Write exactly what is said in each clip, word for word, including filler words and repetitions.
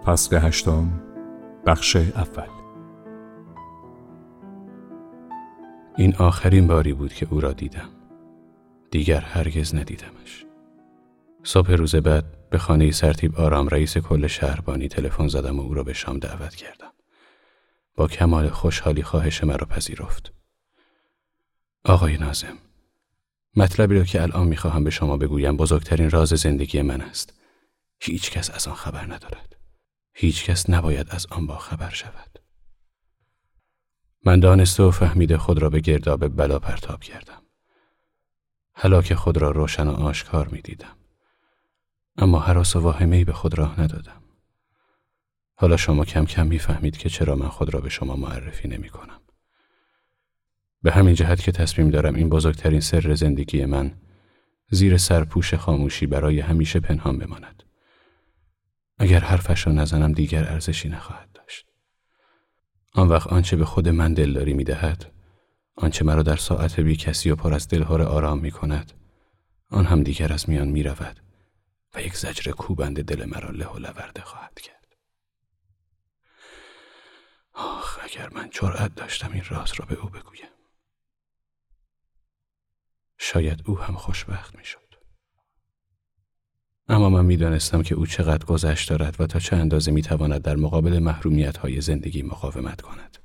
فصل هشتم، بخش اول. این آخرین باری بود که او را دیدم. دیگر هرگز ندیدمش. صبح روز بعد به خانه سرتیپ آرام رئیس کل شهربانی تلفن زدم و او را به شام دعوت کردم. با کمال خوشحالی خواهش مرا پذیرفت. آقای ناظم، مطلبی را که الان میخواهم به شما بگویم بزرگترین راز زندگی من است. هیچ کس از آن خبر ندارد. هیچ کس نباید از آن با خبر شود. من دانسته و فهمیده خود را به گرداب بلا پرتاب کردم. هلاک خود را روشن و آشکار می دیدم. اما هراس و واهمه‌ای به خود راه ندادم. حالا شما کم کم می فهمید که چرا من خود را به شما معرفی نمی کنم. به همین جهت که تصمیم دارم این بزرگترین سر زندگی من زیر سرپوش خاموشی برای همیشه پنهان بماند. اگر حرفش را نزنم دیگر ارزشی نخواهد داشت. آن وقت آنچه به خود من دلداری می دهد، آنچه مرا در ساعت بی کسی و پر از دلهره آرام می کند، آن هم دیگر از میان می رود و یک زجر کوبنده دل مرا له و لورده خواهد کرد. آخ، اگر من جرأت داشتم این راز را به او بگویم. شاید او هم خوشبخت می شد. اما من می دانستم که او چقدر گذشت دارد و تا چه اندازه می تواند در مقابل محرومیت های زندگی مقاومت کند.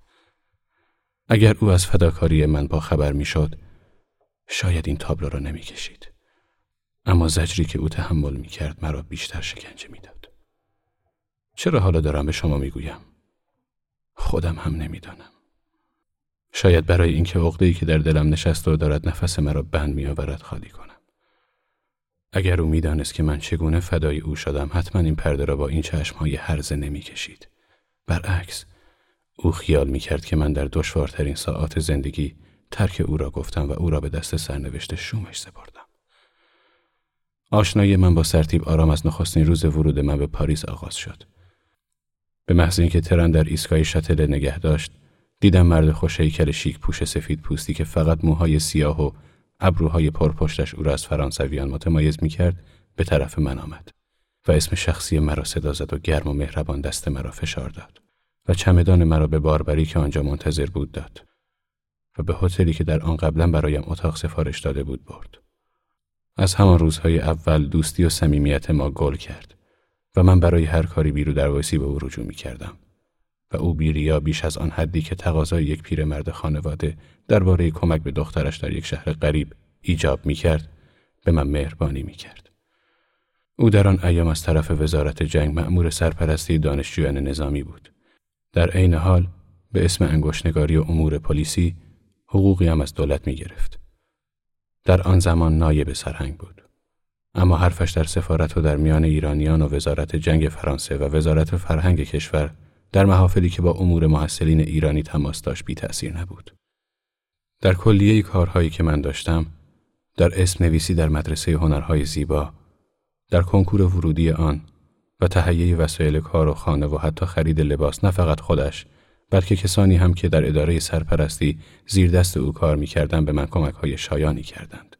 اگر او از فداکاری من با خبر می شد، شاید این تابلو را نمی کشید. اما زجری که او تحمل می کرد مرا بیشتر شکنجه می داد. چرا حالا دارم به شما می گویم؟ خودم هم نمی دانم. شاید برای اینکه عقده‌ای که در دلم نشسته و دارد نفس مرا بند می آورد خالی کنم. اگر او می دانست که من چگونه فدای او شدم، حتما این پرده را با این چشمهای هرزه نمی کشید. برعکس، او خیال می کرد که من در دشوارترین ساعات زندگی ترک او را گفتم و او را به دست سرنوشت شومش سپردم. آشنایی من با سرتیپ آرام از نخستین روز ورود من به پاریس آغاز شد. به محض اینکه ترن در ایستگاه شاتل نگه داشت، دیدم مرد خوش‌هیکل شیک پوش سفید پوستی که فقط موهای سیاه و ابروهای پرپشتش او را از فرانسویان متمایز می‌کرد به طرف من آمد و اسم شخصی مرا صدا زد و گرم و مهربان دست مرا فشار داد و چمدان مرا به باربری که آنجا منتظر بود داد و به هتلی که در آن قبلا برایم اتاق سفارش داده بود برد. از همان روزهای اول دوستی و صمیمیت ما گل کرد و من برای هر کاری بیرو درواسی به او رجوع می‌کردم و او بی‌ریا بیش از آن حدی که تقاضای یک پیرمرد خانواده درباره کمک به دخترش در یک شهر غریب ایجاب می‌کرد، به من مهربانی می‌کرد. او در آن ایام از طرف وزارت جنگ مأمور سرپرستی دانشجویان نظامی بود. در عین حال به اسم انگشت‌نگاری و امور پلیسی حقوقی هم از دولت می‌گرفت. در آن زمان نایب سرهنگ بود. اما حرفش در سفارت و در میان ایرانیان و وزارت جنگ فرانسه و وزارت فرهنگ کشور در محافلی که با امور محصلین ایرانی تماس داشت بی تأثیر نبود. در کلیه کارهایی که من داشتم، در اسم نویسی در مدرسه هنرهای زیبا، در کنکور ورودی آن و تهیه وسایل کار و خانه و حتی خرید لباس، نه فقط خودش، بلکه کسانی هم که در اداره سرپرستی زیر دست او کار می‌کردند به من کمک‌های شایانی کردند.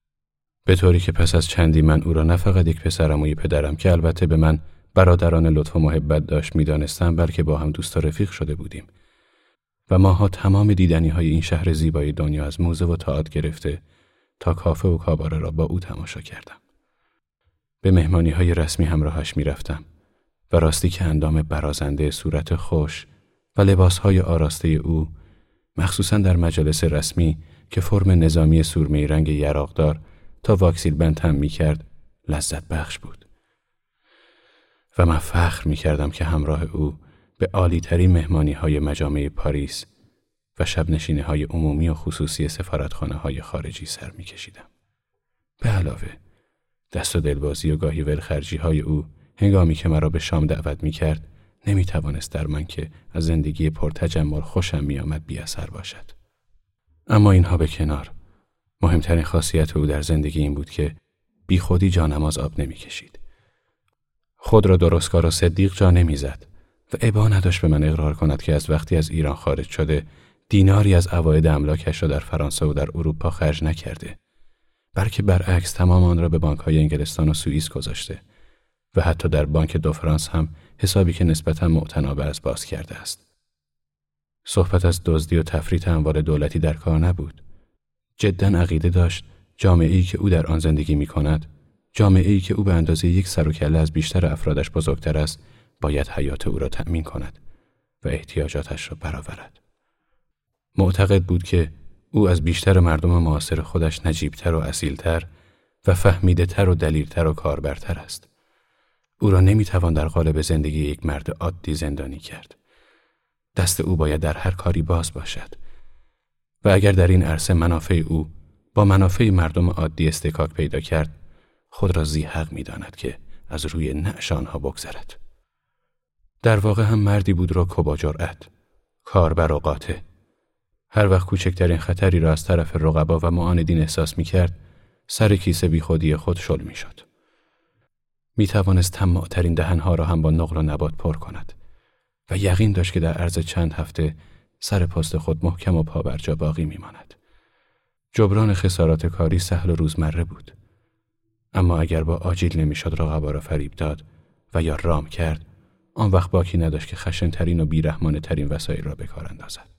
به طوری که پس از چندی من او را نه فقط یک پسرم و یک پدرم که البته به من برادران لطف و محبت داشت می‌دانستم، بلکه با هم دوست و رفیق شده بودیم و ماها تمام دیدنی‌های این شهر زیبای دنیا از موزه و تئاتر گرفته تا کافه و کاباره را با او تماشا کردم. به مهمانی‌های رسمی همراهش می‌رفتم و راستی که اندام برازنده، صورت خوش و لباس‌های آراسته او، مخصوصاً در مجالس رسمی که فرم نظامی سرمه‌ای رنگ یراقدار تا واکسیل بند هم می‌کرد، لذت بخش بود. و من فخر می‌کردم که همراه او به عالی‌ترین مهمانی‌های مجامع پاریس و شب‌نشینی‌های عمومی و خصوصی سفارتخانه‌های خارجی سر می‌کشیدم. به علاوه دست و دلبازی و گاهی ولخرجی‌های او هنگامی که مرا به شام دعوت می‌کرد نمی‌توانست در من که از زندگی پرتجمل خوشم می‌آمد بی اثر باشد. اما اینها به کنار، مهمترین خاصیت او در زندگی این بود که بی خودی جانماز آب نمی‌کشید. خود را درستکار و صدیق جا نمی‌زد و ابا نداشت به من اقرار کند که از وقتی از ایران خارج شده دیناری از عواید املاکش را در فرانسه و در اروپا خرج نکرده، بلکه برعکس تمام آن را به بانک‌های انگلستان و سوئیس گذاشته و حتی در بانک دو فرانس هم حسابی که نسبتاً معتنا از باز کرده است. صحبت از دزدی و تفریط اموال دولتی در کار نبود. جداً عقیده داشت جامعه‌ای که او در آن زندگی می‌کند، جامعه‌ای که او به اندازه یک سر و کله از بیشتر افرادش بزرگتر است، باید حیات او را تأمین کند و احتیاجاتش را برآورد. معتقد بود که او از بیشتر مردم معاصر خودش نجیبتر و اصیلتر و فهمیده‌تر و دلیرتر و کاربرتر است. او را نمی‌توان در قالب زندگی یک مرد عادی زندانی کرد. دست او باید در هر کاری باز باشد و اگر در این عرصه منافع او با منافع مردم عادی استکاک پیدا کرد، خود را ذی حق می‌داند که از روی نعش آنها بگذرد. در واقع هم مردی بود رک و با جرأت، کاربر و قاطع. هر وقت کوچکترین خطری را از طرف رقبا و معاندین احساس می‌کرد، سر کیسه بی خودی خود شل می‌شد. می‌توانست طماع‌ترین دهن‌ها را هم با نقل و نبات پر کند و یقین داشت که در عرض چند هفته سر پست خود محکم و پابرجا باقی می‌ماند. جبران خسارات کاری سهل و روزمره بود. اما اگر با آجیل نمی‌شد رقبا را فریب داد و یا رام کرد، آن وقت باکی نداشت که خشن‌ترین و بی‌رحمانه‌ترین وسایل را به کار اندازد.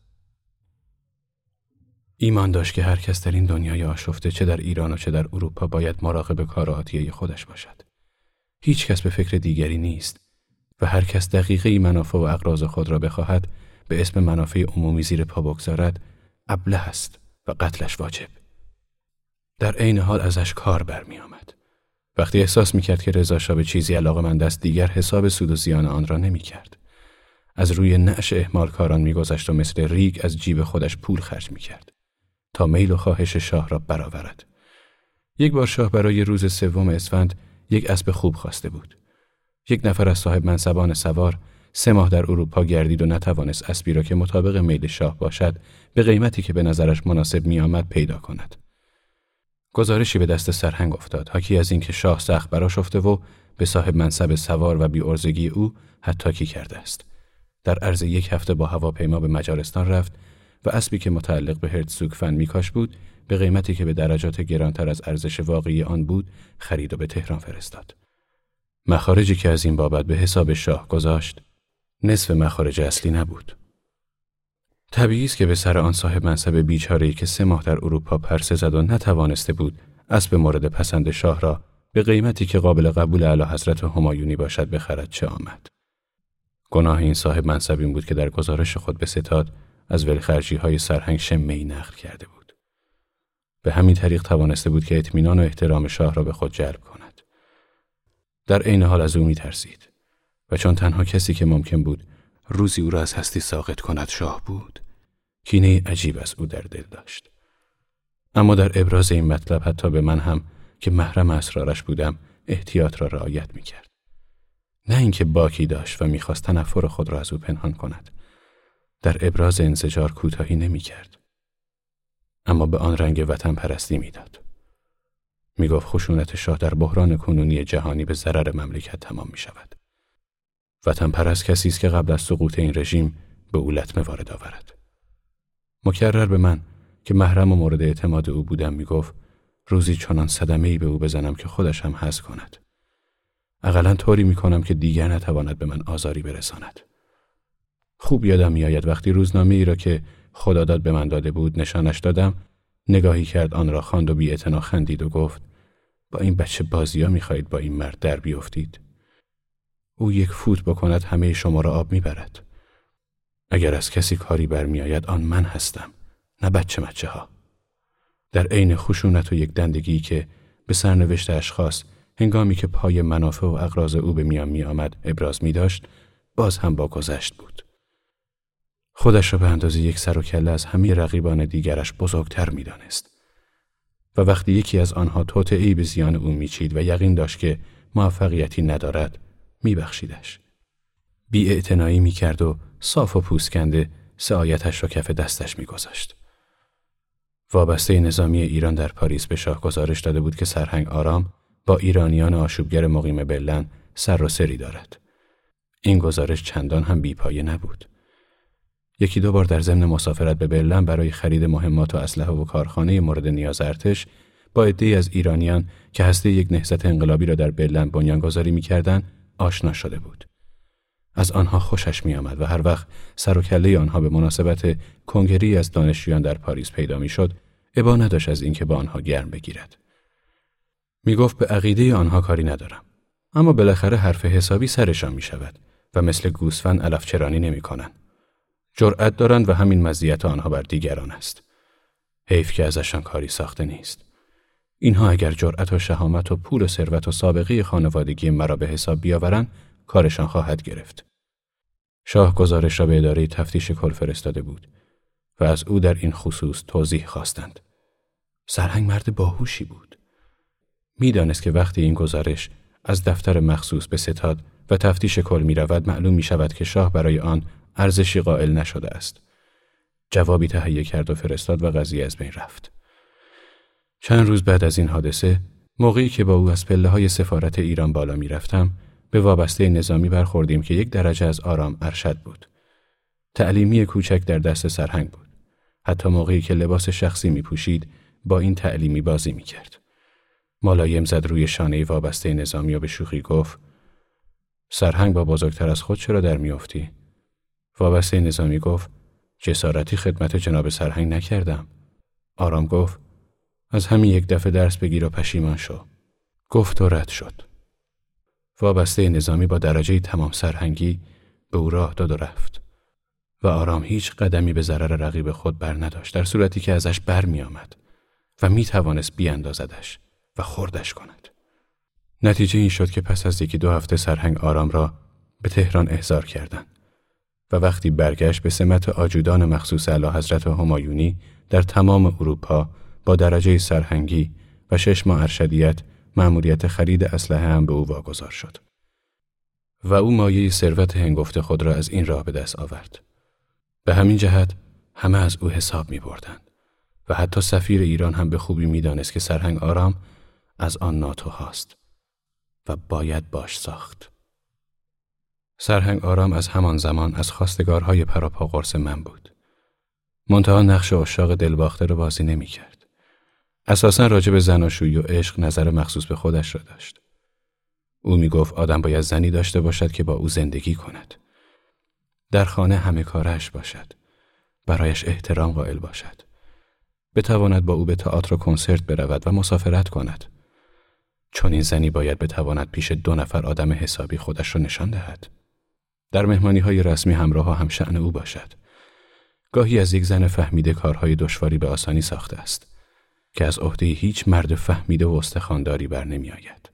ایمان داشت که هر کس در این دنیای آشفته چه در ایران و چه در اروپا باید مراقب کار آتیه خودش باشد. هیچ کس به فکر دیگری نیست و هر کس دقیقه منافع و اغراض خود را بخواهد به اسم منافع عمومی زیر پا بگذارد، ابله است و قتلش واجب. در عین حال ازش کار برمی آمد. وقتی احساس می کرد که رضا شاه به چیزی علاقه‌مند است، دیگر حساب سود و زیان آن را نمی کرد. از روی نعش اهمال کاران می گذشت و مثل ریگ از جیب خودش پول خرج می کرد تا میل و خواهش شاه را برآورد. یک بار شاه برای روز سوم اسفند یک اسب خوب خواسته بود. یک نفر از صاحب منصبان سوار سه ماه در اروپا گردید و نتوانست اسبی را که مطابق میل شاه باشد به قیمتی که به نظرش مناسب می آمد پیدا کند. گزارشی به دست سرهنگ افتاد، حاکی از اینکه شاه سخت برآشفته و به صاحب منصب سوار و بی‌عرضگی او حتاکی کرده است. در عرض یک هفته با هواپیما به مجارستان رفت و اسبی که متعلق به هرتزوگ فن میکاش بود به قیمتی که به درجات گرانتر از ارزش واقعی آن بود خرید و به تهران فرستاد. مخارجی که از این بابت به حساب شاه گذاشت نصف مخارج اصلی نبود. طبیعی است که به سر آن صاحب منصب بیچاره‌ای که سه ماه در اروپا پرسه زد و نتوانسته بود اسب مورد پسند شاه را به قیمتی که قابل قبول اعلیحضرت همایونی باشد بخرد چه آمد. گناه این صاحب منصب این بود که در گزارش خود به ستاد از ولخرجی‌های سرهنگ شمه‌ای نقل کرده بود. به همین طریق توانسته بود که اطمینان و احترام شاه را به خود جلب کند. در عین حال از او می‌ترسید و چون تنها کسی که ممکن بود روزی او را از هستی ساقط کند شاه بود، کینه عجیب از او در دل داشت. اما در ابراز این مطلب حتی به من هم که محرم اسرارش بودم احتیاط را رعایت می‌کرد. نه اینکه باکی داشت و می‌خواست تنفر خود را از او پنهان کند. در ابراز انزجار کوتاهی نمی‌کرد. اما به آن رنگ وطن پرستی می‌داد. می‌گفت خشونت شاه در بحران کنونی جهانی به ضرر مملکت تمام می‌شود. وطن پرست کسی است که قبل از سقوط این رژیم به او لطمه وارد آورد. مکرر به من که محرم و مورد اعتماد او بودم می‌گفت روزی چنان صدمه‌ای به او بزنم که خودش هم حس کند. اقلاً طوری می‌کنم که دیگر نتواند به من آزاری برساند. خوب یادم می‌آید وقتی روزنامه‌ای را که خداداد به من داده بود نشانش دادم، نگاهی کرد آن را خواند و بی‌اعتنا خندید و گفت با این بچه بازی‌ها می‌خواهید با این مرد در بیفتید؟ او یک فوت بکند همه شما را آب می‌برد. اگر از کسی کاری برمی‌آید آن من هستم، نه بچه مچه ها. در عین خشونت و یک دندگی که به سرنوشت اشخاص هنگامی که پای منافع و اغراض او به میان می آمد ابراز می داشت، باز هم با گذشت بود. خودش را به اندازه یک سر و کله از همه رقیبان دیگرش بزرگتر می دانست. و وقتی یکی از آنها توطئه‌ای به زیان او می چید و یقین داشت که موفقیتی ندارد، می بخشیدش. بی اعتنایی می کرد و صاف و پوسکنده سعایتش را کف دستش می گذاشت. وابسته نظامی ایران در پاریس به شاه گزارش داده بود که سرهنگ آرام با ایرانیان آشوبگر مقیم برلن سر و سری دارد. این گزارش چندان هم بی‌پایه نبود. یکی دو بار در ضمن مسافرت به برلن برای خرید مهمات و اسلحه و کارخانه مورد نیاز ارتش با عده‌ای از ایرانیان که هسته یک نهضت انقلابی را در برلین بنیانگذاری می‌کردند آشنا شده بود. از آنها خوشش می‌آمد و هر وقت سر و کله آنها به مناسبت کنگره‌ای از دانشجویان در پاریس پیدا می‌شد، ابا نداشت از اینکه با آنها گرم بگیرد. می‌گفت به عقیده آنها کاری ندارم، اما بالاخره حرف حسابی سرشان می‌شود و مثل گوسفند علف چرانی نمی‌کنند. جرأت دارند و همین مزیت آنها بر دیگران است. حیف که ازشان کاری ساخته نیست. اینها اگر جرأت و شهامت و پول و ثروت و سابقه خانوادگی مرا به حساب بیاورند، کارشان خواهد گرفت. شاه گزارش را به اداره تفتیش کل فرستاده بود و از او در این خصوص توضیح خواستند. سرهنگ مرد باهوشی بود. میدانست که وقتی این گزارش از دفتر مخصوص به ستاد و تفتیش کل می رود، معلوم می شود که شاه برای آن ارزشی قائل نشده است. جوابی تهیه کرد و فرستاد و قضیه از بین رفت. چند روز بعد از این حادثه، موقعی که با او از پله‌های سفارت ایران بالا می رفتم، به وابسته نظامی برخوردیم که یک درجه از آرام ارشد بود. تعلیمی کوچک در دست سرهنگ بود. حتی موقعی که لباس شخصی می پوشید، با این تعلیمی بازی می کرد. ملایم زد روی شانه وابسته نظامی و به شوخی گفت: سرهنگ با بزرگتر از خود چرا در می افتی؟ وابسته نظامی گفت: جسارتی خدمت جناب سرهنگ نکردم. آرام گفت: از همین یک دفعه درس بگیر و پشیمان شو. گفت و رد شد. وابسته نظامی با درجه تمام سرهنگی به او راه داد و رفت و آرام هیچ قدمی به ضرر رقیب خود بر نداشت، در صورتی که ازش بر می آمد و می توانست بیاندازدش و خردش کند. نتیجه این شد که پس از یکی دو هفته سرهنگ آرام را به تهران احضار کردند و وقتی برگشت به سمت آجودان مخصوص اعلیحضرت همایونی در تمام اروپا با درجه سرهنگی و شش ماه ارشدیت مأموریت خرید اسلحه هم به او واگذار شد و او مایه ثروت هنگفت خود را از این راه به دست آورد. به همین جهت همه از او حساب می بردند و حتی سفیر ایران هم به خوبی می دانست که سرهنگ آرام از آن ناتو هاست و باید باش ساخت. سرهنگ آرام از همان زمان از خواستگارهای پراپا قرص من بود. منتها نقش عشاق دلباخته را بازی نمی کرد. اساساً راجع به زناشویی و عشق نظر مخصوص به خودش را داشت. او می گفت آدم باید زنی داشته باشد که با او زندگی کند. در خانه همه کارش باشد. برایش احترام قائل باشد. بتواند با او به تئاتر و کنسرت برود و مسافرت کند. چون این زنی باید بتواند پیش دو نفر آدم حسابی خودش را نشان دهد. در مهمانی‌های رسمی همراه هم شأن او باشد. گاهی از یک زن فهمیده کارهای دشواری به آسانی ساخته است که از عهده هیچ مرد فهمیده و استخوانداری بر نمی آید.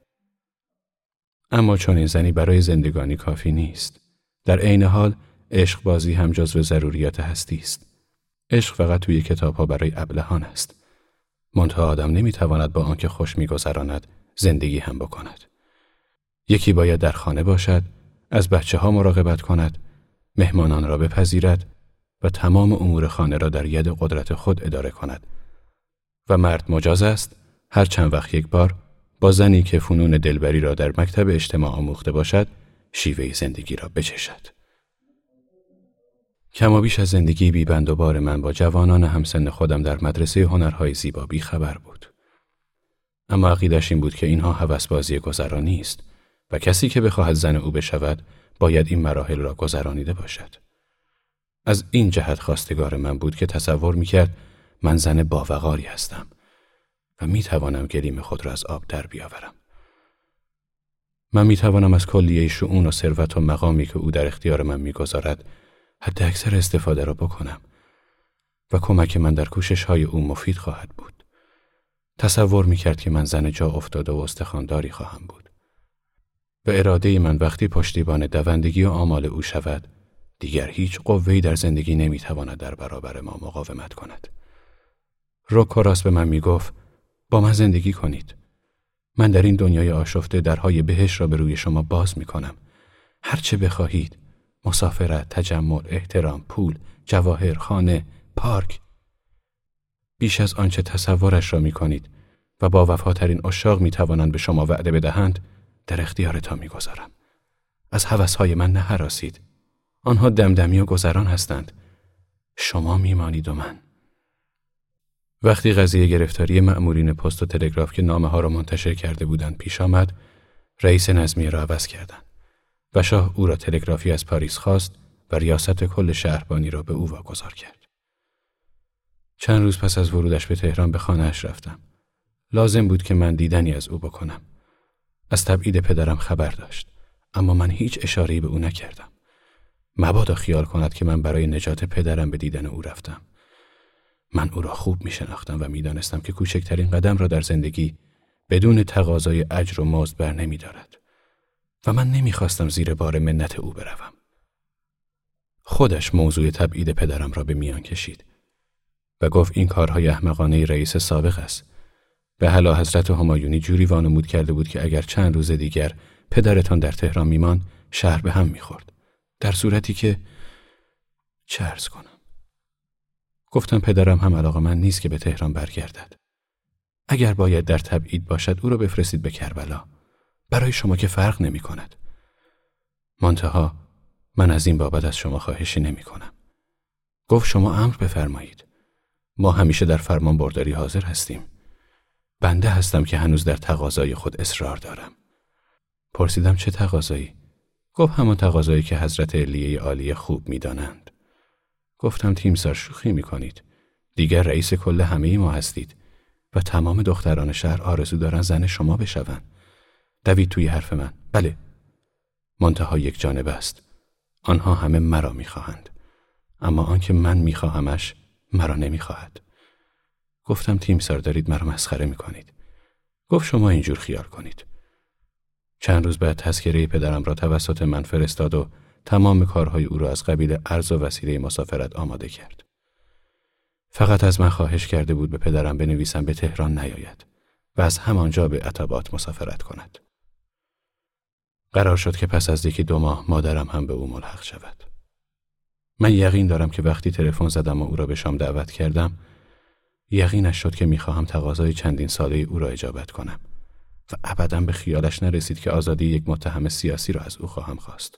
اما چون این زنی برای زندگانی کافی نیست. در عین حال عشق بازی هم جزو ضروریات هستی است. عشق فقط توی کتاب‌ها برای ابلهان است. منتها آدم نمی‌تواند با آنکه خوش می‌گذراند زندگی هم بکند. یکی باید در خانه باشد، از بچه‌ها مراقبت کند، مهمانان را بپذیرد و تمام امور خانه را در ید قدرت خود اداره کند. و مرد مجاز است هر چند وقت یک بار با زنی که فنون دلبری را در مکتب اجتماع آموخته باشد شیوه زندگی را بچشد. کما بیش از زندگی بی بند و بار من با جوانان همسن خودم در مدرسه هنرهای زیبا بی خبر بود. اما عقیدش این بود که اینها هوسبازی گذرانی است و کسی که بخواهد زن او بشود باید این مراحل را گذرانیده باشد. از این جهت خواستگار من بود که تصور می‌کرد من زن باوقاری هستم و می‌توانم گلیم خود را از آب در بیاورم. من می‌توانم از کلیه شؤون و ثروت و مقامی که او در اختیار من می‌گذارد حد اکثر استفاده را بکنم و کمک من در کوشش‌های او مفید خواهد بود. تصور می‌کرد که من زن جا افتاده و استخوانداری خواهم بود. و اراده من وقتی پشتیبان دوندگی و آمال او شود، دیگر هیچ قوه‌ای در زندگی نمی‌تواند در برابر ما مقاومت کند. رک و راست به من می‌گفت با من زندگی کنید. من در این دنیای آشفته درهای بهشت را به روی شما باز می‌کنم. هر چه بخواهید، مسافرت، تجمل، احترام، پول، جواهر، خانه، پارک. بیش از آنچه تصورش را می‌کنید و با وفاترین عشاق می‌توانند به شما وعده بدهند، در اختیارتان می‌گذارم. از هوس‌های من نهراسید. آنها دمدمی و گذران هستند. شما میمانید و من. وقتی قضیه گرفتاری مأمورین پست و تلگراف که نامه ها را منتشر کرده بودند پیش آمد، رئیس نظمیه را عوض کردند و شاه او را تلگرافی از پاریس خواست و ریاست کل شهربانی را به او واگذار کرد. چند روز پس از ورودش به تهران به خانه‌اش رفتم. لازم بود که من دیدنی از او بکنم. از تبعید پدرم خبر داشت، اما من هیچ اشاره‌ای به او نکردم. مبادا خیال کند که من برای نجات پدرم به دیدن او رفتم. من او را خوب می شناختم و می دانستم که کوچکترین قدم را در زندگی بدون تقاضای اجر و مزد بر نمی دارد و من نمی خواستم زیر بار منت او بروم. خودش موضوع تبعید پدرم را به میان کشید و گفت این کارهای احمقانه رئیس سابق است. به اعلی حضرت همایونی جوری وانمود کرده بود که اگر چند روز دیگر پدرتان در تهران میمان شهر به هم میخورد، در صورتی که چه عرض کنم. گفتم پدرم هم علاقه‌مند نیست که به تهران برگردد. اگر باید در تبعید باشد او را بفرستید به کربلا. برای شما که فرق نمی کند. منتها من از این بابت از شما خواهشی نمی کنم. گفت شما امر بفرمایید. ما همیشه در فرمان برداری حاضر هستیم. بنده هستم که هنوز در تقاضای خود اصرار دارم. پرسیدم چه تقاضایی؟ گفت همان تقاضایی که حضرت علیه عالی خوب می دانند. گفتم تیمسار شوخی می کنید. دیگر رئیس کل همه ما هستید و تمام دختران شهر آرزو دارن زن شما بشون. دوید توی حرف من. بله. منتها یک جانبه است. آنها همه مرا می خواهند. اما آنکه من می خواهمش مرا نمی خواهد. گفتم تیمسار دارید مرا مسخره می کنید. گفت شما اینجور خیال کنید. چند روز بعد تذکره پدرم را توسط من فرستاد و تمام کارهای او را از قبیل ارز و وسیله مسافرت آماده کرد. فقط از من خواهش کرده بود به پدرم بنویسم به تهران نیاید و از همانجا به عتبات مسافرت کند. قرار شد که پس از یکی دو ماه مادرم هم به او ملحق شود. من یقین دارم که وقتی تلفن زدم و او را به شام دعوت کردم، یقینش شد که میخواهم تقاضای چندین ساله او را اجابت کنم و ابداً به خیالش نرسید که آزادی یک متهم سیاسی را از او خواهم خواست.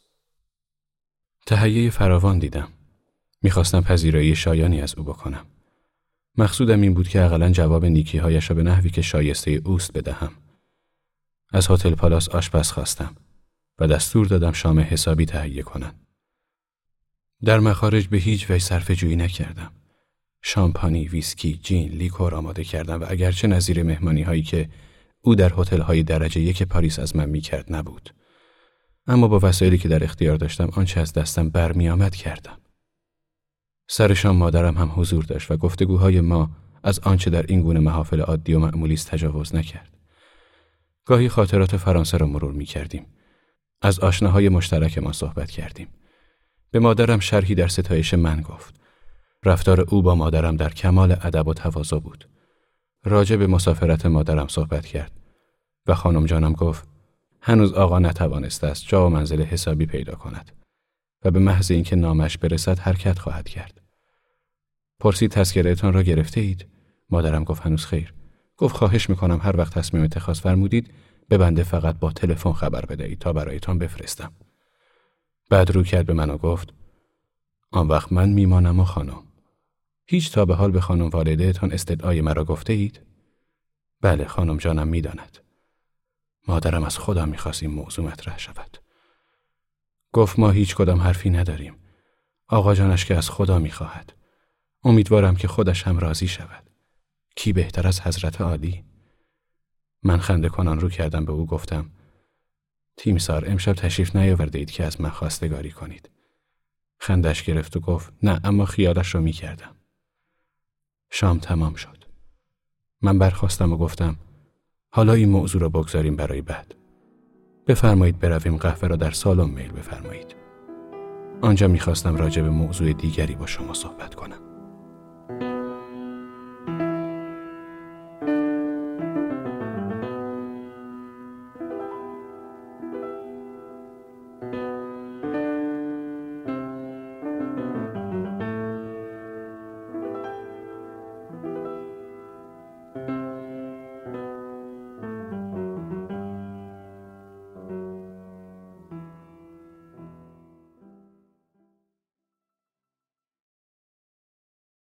تهیه فراوان دیدم. میخواستم پذیرایی شایانی از او بکنم. مقصودم این بود که حداقل جواب نیکی‌هایش را به نحوی که شایسته اوست بدهم. از هتل پالاس آشپز خواستم و دستور دادم شام حسابی تهیه کنند. در مخارج به هیچ وجه صرفه‌جویی نکردم. شامپانی، ویسکی، جین، لیکور آماده کردم و اگرچه نظیر مهمانی هایی که او در هتل های درجه یک پاریس از من میکرد نبود، اما با وسایلی که در اختیار داشتم آنچه از دستم برمی آمد کردم. سر شام مادرم هم حضور داشت و گفتگوهای ما از آنچه در این گونه محافل عادی و معمولی است تجاوز نکرد. گاهی خاطرات فرانسه را مرور می کردیم. از آشناهای مشترک ما صحبت کردیم. به مادرم شرحی در ستایش من گفت. رفتار او با مادرم در کمال ادب و تواضع بود. راجع به مسافرت مادرم صحبت کرد و خانم جانم گفت هنوز آقا نتوانسته است جا و منزل حسابی پیدا کند و به محض اینکه نامش برسد حرکت خواهد کرد. پرسید تذکره‌تان را گرفته اید؟ مادرم گفت هنوز خیر. گفت خواهش میکنم هر وقت تصمیم اتخاذ فرمودید به بنده فقط با تلفن خبر بدهید تا برایتان بفرستم. بعد رو کرد به من و گفت آن وقت من میمانم و خانم. هیچ تا به حال به خانم والده‌تان استدعای مرا گفته اید؟ بله خانم جانم میداند. مادرم از خدا میخواست این موضوع مطرح شود. گفت ما هیچ کدام حرفی نداریم. آقا جانش که از خدا میخواهد. امیدوارم که خودش هم راضی شود. کی بهتر از حضرت عالی؟ من خنده کنان رو کردم به او گفتم تیمسار امشب تشریف نیاورده اید که از من خواستگاری کنید. خندش گرفت و گفت نه اما خیالش رو میکردم. شام تمام شد. من برخاستم و گفتم حالا این موضوع را بگذاریم برای بعد. بفرمایید برویم قهوه را در سالن میل بفرمایید. آنجا میخواستم راجع به موضوع دیگری با شما صحبت کنم.